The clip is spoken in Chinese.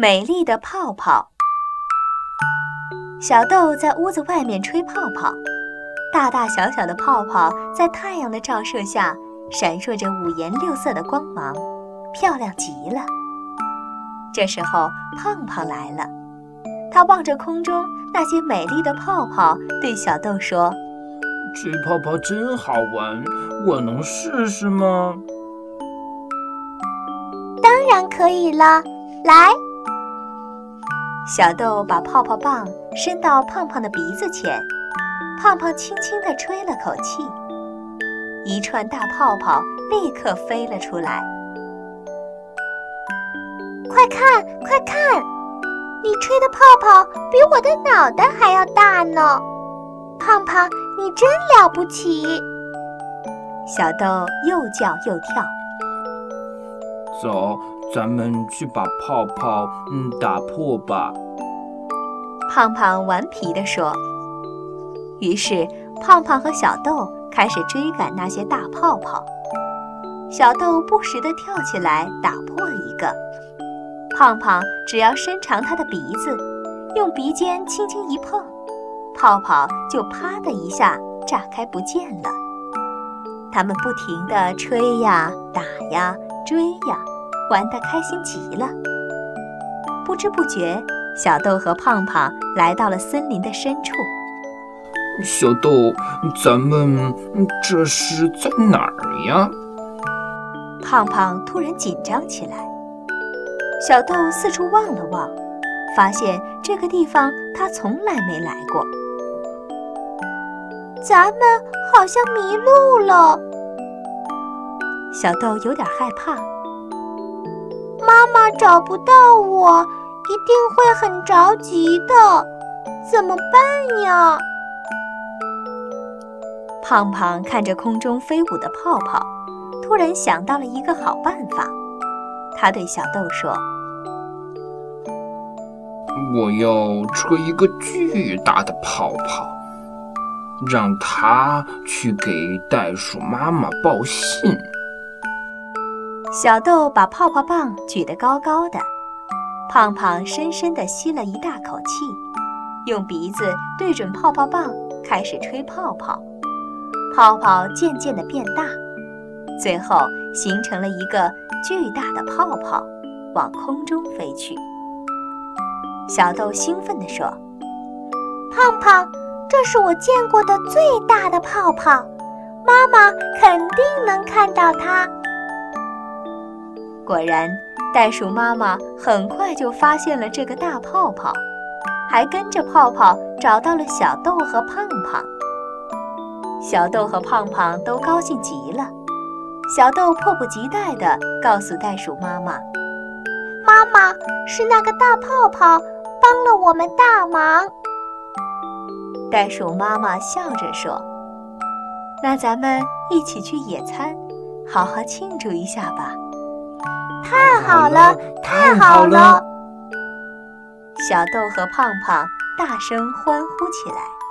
美丽的泡泡。小豆在屋子外面吹泡泡，大大小小的泡泡在太阳的照射下闪烁着五颜六色的光芒，漂亮极了。这时候胖胖来了，他望着空中那些美丽的泡泡，对小豆说： 吹泡泡真好玩，我能试试吗？ 当然可以了，来。 小豆把泡泡棒伸到胖胖的鼻子前，胖胖轻轻地吹了口气，一串大泡泡立刻飞了出来。 快看，快看，你吹的泡泡比我的脑袋还要大呢！胖胖，你真了不起！ 小豆又叫又跳。 走，咱们去把泡泡打破吧。 胖胖顽皮地说。于是胖胖和小豆开始追赶那些大泡泡。小豆不时地跳起来打破一个，胖胖只要伸长他的鼻子，用鼻尖轻轻一碰，泡泡就啪的一下炸开不见了。他们不停地吹呀打呀追呀，玩得开心极了。不知不觉，小豆和胖胖来到了森林的深处。 小豆，咱们这是在哪儿呀？ 胖胖突然紧张起来。小豆四处望了望，发现这个地方他从来没来过。 咱们好像迷路了。 小豆有点害怕。 妈妈找不到我，一定会很着急的，怎么办呀？ 胖胖看着空中飞舞的泡泡，突然想到了一个好办法。他对小豆说： 我要吹一个巨大的泡泡，让它去给袋鼠妈妈报信。 小豆把泡泡棒举得高高的，胖胖深深地吸了一大口气，用鼻子对准泡泡棒开始吹泡泡。泡泡渐渐地变大，最后形成了一个巨大的泡泡，往空中飞去。小豆兴奋地说： 胖胖，这是我见过的最大的泡泡，妈妈肯定能看到它。 果然，袋鼠妈妈很快就发现了这个大泡泡，还跟着泡泡找到了小豆和胖胖。小豆和胖胖都高兴极了。小豆迫不及待地告诉袋鼠妈妈： 妈妈，是那个大泡泡帮了我们大忙。 袋鼠妈妈笑着说：那咱们一起去野餐，好好庆祝一下吧。 太好了，太好了！ 小豆和胖胖大声欢呼起来。